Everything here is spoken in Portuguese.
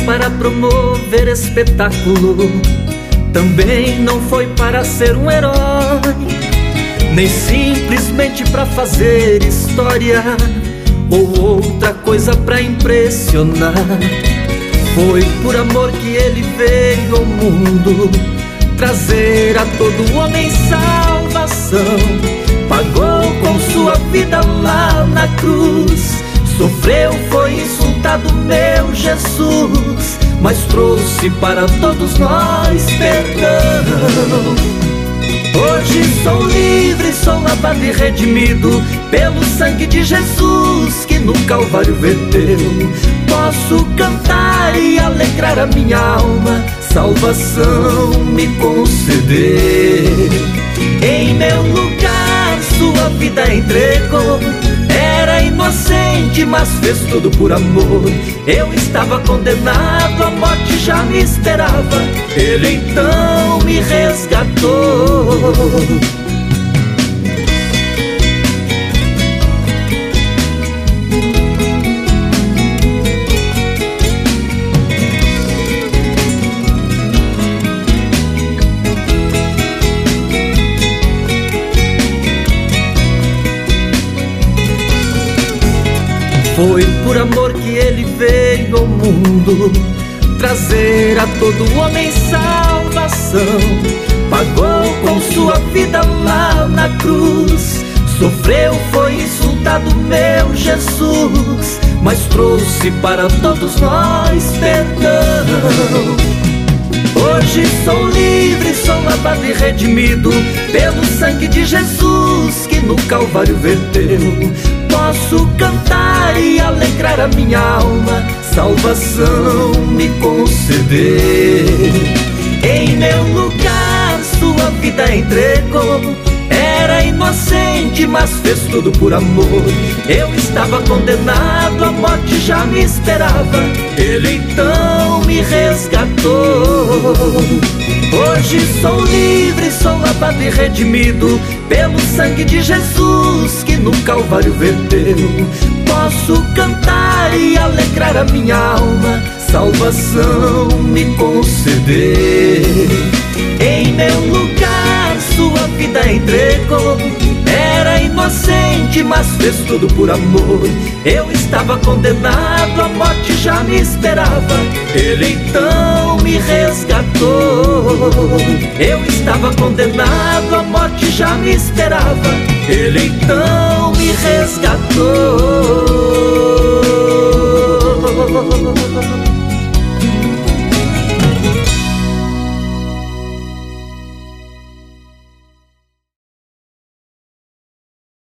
para promover espetáculo, também não foi para ser um herói, nem simplesmente para fazer história ou outra coisa para impressionar. Foi por amor que ele veio ao mundo, trazer a todo homem salvação. Pagou com sua vida lá na cruz, sofreu, foi insultado, meu Jesus, mas trouxe para todos nós perdão. Hoje sou livre, sou lavado e redimido pelo sangue de Jesus que no Calvário verteu. Posso cantar e alegrar a minha alma, salvação me conceder. Em meu lugar sua vida entregou, era inocente, mas fez tudo por amor. Eu estava condenado, a morte já me esperava, ele então me resgatou. Foi por amor que ele veio ao mundo, trazer a todo homem salvação. Pagou com sua vida lá na cruz, sofreu, foi insultado, meu Jesus, mas trouxe para todos nós perdão. Hoje sou livre, sou lavado e redimido pelo sangue de Jesus que no Calvário verteu. Posso cantar e alegrar a minha alma, salvação me conceder. Em meu lugar sua vida entregou, era inocente, mas fez tudo por amor. Eu estava condenado, a morte já me esperava, ele então me resgatou. Hoje sou livre, sou lavado e redimido pelo sangue de Jesus que no Calvário verteu. Posso cantar e alegrar a minha alma, salvação me conceder. Em meu lugar sua vida entregou, era inocente, mas fez tudo por amor. Eu estava condenado, a morte já me esperava, ele então me resgatou. Eu estava condenado, a morte já me esperava, ele então me resgatou.